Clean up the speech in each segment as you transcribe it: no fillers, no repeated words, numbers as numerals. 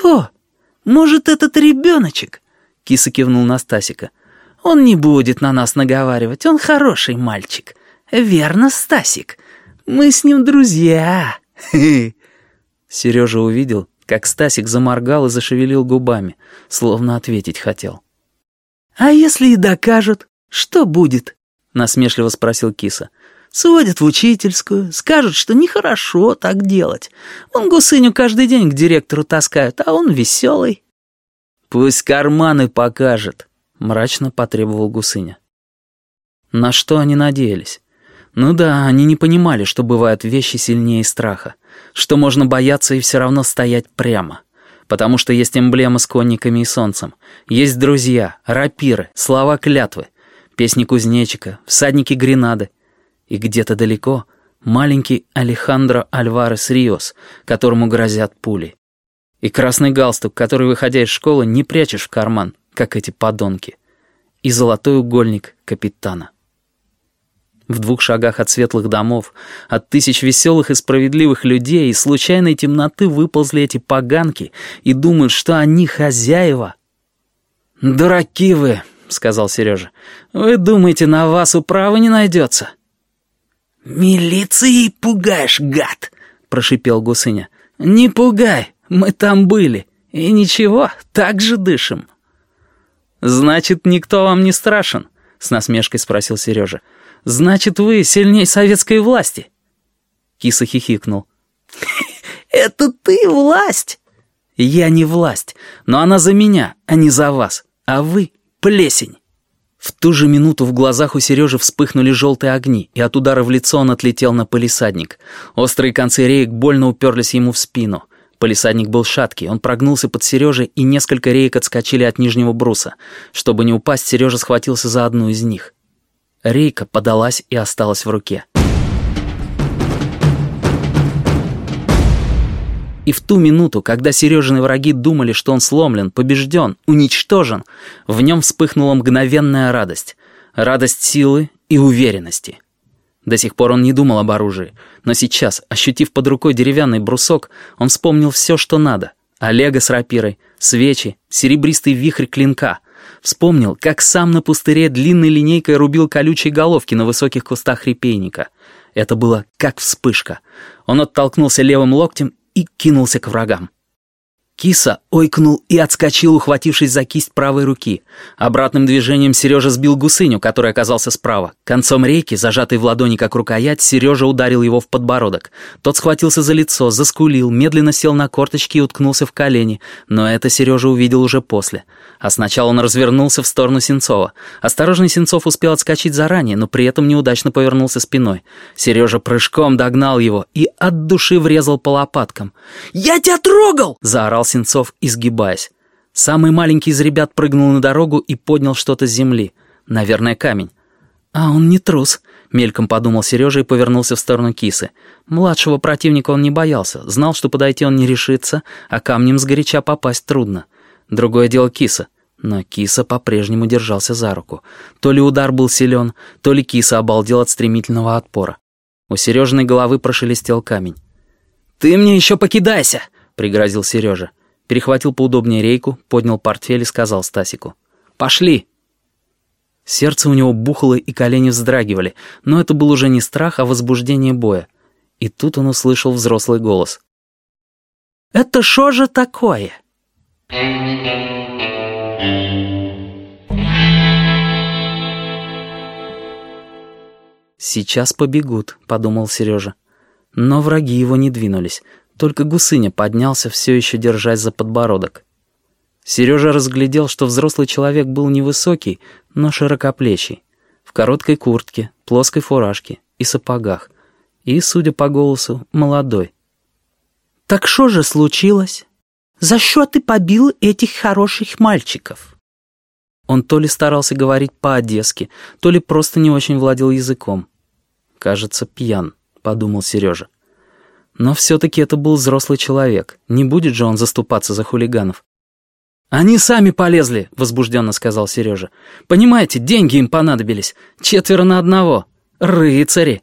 «О, может, этот ребеночек?» — киса кивнул на Стасика. «Он не будет на нас наговаривать, он хороший мальчик. Верно, Стасик? Мы с ним друзья». Сережа увидел, как Стасик заморгал и зашевелил губами, словно ответить хотел. «А если и докажут, что будет?» — насмешливо спросил киса. «Сводят в учительскую, скажут, что нехорошо так делать. Вон Гусыню каждый день к директору таскают, а он веселый». «Пусть карманы покажет», — мрачно потребовал Гусыня. На что они надеялись? Ну да, они не понимали, что бывают вещи сильнее страха, что можно бояться и все равно стоять прямо. Потому что есть эмблема с конниками и солнцем, есть друзья, рапиры, слова клятвы, песни кузнечика, всадники гренады. И где-то далеко маленький Алехандро Альварес Риос, которому грозят пули. И красный галстук, который, выходя из школы, не прячешь в карман, как эти подонки. И золотой угольник капитана. В 2 шагах от светлых домов, от тысяч веселых и справедливых людей из случайной темноты выползли эти поганки и думают, что они хозяева. «Дураки вы», — сказал Сережа. «Вы думаете, на вас управы не найдется?» «Милицией пугаешь, гад», — прошипел Гусыня. «Не пугай, мы там были. И ничего, так же дышим». «Значит, никто вам не страшен?» — с насмешкой спросил Сережа. «Значит, вы сильней советской власти?» Киса хихикнул. «Это ты власть?» «Я не власть, но она за меня, а не за вас. А вы — плесень». В ту же минуту в глазах у Сережи вспыхнули желтые огни, и от удара в лицо он отлетел на палисадник. Острые концы реек больно уперлись ему в спину. Палисадник был шаткий, он прогнулся под Сережей, и несколько реек отскочили от нижнего бруса. Чтобы не упасть, Сережа схватился за одну из них. Рейка подалась и осталась в руке. И в ту минуту, когда Сережины враги думали, что он сломлен, побежден, уничтожен, в нем вспыхнула мгновенная радость. Радость силы и уверенности. До сих пор он не думал об оружии, но сейчас, ощутив под рукой деревянный брусок, он вспомнил все, что надо. Олега с рапирой, свечи, серебристый вихрь клинка. Вспомнил, как сам на пустыре длинной линейкой рубил колючие головки на высоких кустах репейника. Это было как вспышка. Он оттолкнулся левым локтем и кинулся к врагам. Киса ойкнул и отскочил, ухватившись за кисть правой руки. Обратным движением Сережа сбил Гусыню, который оказался справа. Концом рейки, зажатой в ладони как рукоять, Сережа ударил его в подбородок. Тот схватился за лицо, заскулил, медленно сел на корточки и уткнулся в колени. Но это Сережа увидел уже после. А сначала он развернулся в сторону Сенцова. Осторожный Сенцов успел отскочить заранее, но при этом неудачно повернулся спиной. Сережа прыжком догнал его и от души врезал по лопаткам. «Я тебя трогал!» — заорал Сенцов, изгибаясь. Самый маленький из ребят прыгнул на дорогу и поднял что-то с земли. Наверное, камень. «А он не трус», — мельком подумал Сережа и повернулся в сторону кисы. Младшего противника он не боялся, знал, что подойти он не решится, а камнем сгоряча попасть трудно. Другое дело киса. Но киса по-прежнему держался за руку. То ли удар был силен, то ли киса обалдел от стремительного отпора. У Сережиной головы прошелестел камень. «Ты мне еще покидайся!» — пригрозил Сережа. Перехватил поудобнее рейку, поднял портфель и сказал Стасику: «Пошли!» Сердце у него бухало и колени вздрагивали, но это был уже не страх, а возбуждение боя. И тут он услышал взрослый голос. «Это шо же такое?» «Сейчас побегут», — подумал Сережа. Но враги его не двинулись. Только Гусыня поднялся, все еще держась за подбородок. Сережа разглядел, что взрослый человек был невысокий, но широкоплечий, в короткой куртке, плоской фуражке и сапогах, и, судя по голосу, молодой. «Так что же случилось? За что ты побил этих хороших мальчиков?» Он то ли старался говорить по-одесски, то ли просто не очень владел языком. «Кажется, пьян», — подумал Сережа. Но все-таки это был взрослый человек. Не будет же он заступаться за хулиганов. «Они сами полезли», — возбужденно сказал Сережа. «Понимаете, деньги им понадобились. 4 на 1. Рыцари».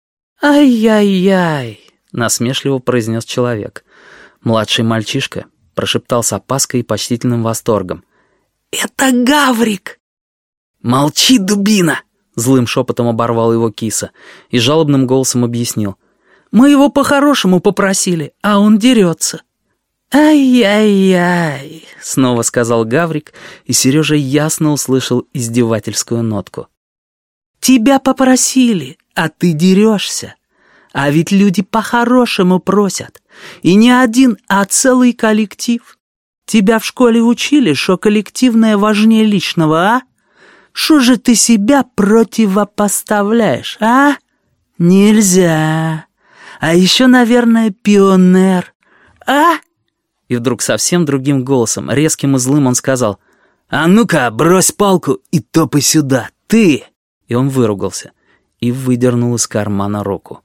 «Ай-яй-яй», — насмешливо произнес человек. Младший мальчишка, прошептал с опаской и почтительным восторгом. «Это Гаврик!» «Молчи, дубина!» — злым шепотом оборвал его киса и жалобным голосом объяснил. «Мы его по-хорошему попросили, а он дерется». «Ай-яй-яй!» — снова сказал Гаврик, и Сережа ясно услышал издевательскую нотку. «Тебя попросили, а ты дерешься. А ведь люди по-хорошему просят. И не один, а целый коллектив. Тебя в школе учили, что коллективное важнее личного, а? Что же ты себя противопоставляешь, а? Нельзя. А еще, наверное, пионер. А?» И вдруг совсем другим голосом, резким и злым, он сказал: «А ну-ка, брось палку и топай сюда, ты!» И он выругался и выдернул из кармана руку.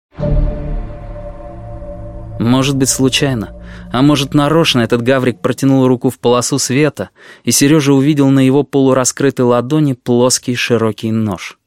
Может быть, случайно, а может, нарочно этот Гаврик протянул руку в полосу света, и Сережа увидел на его полураскрытой ладони плоский широкий нож.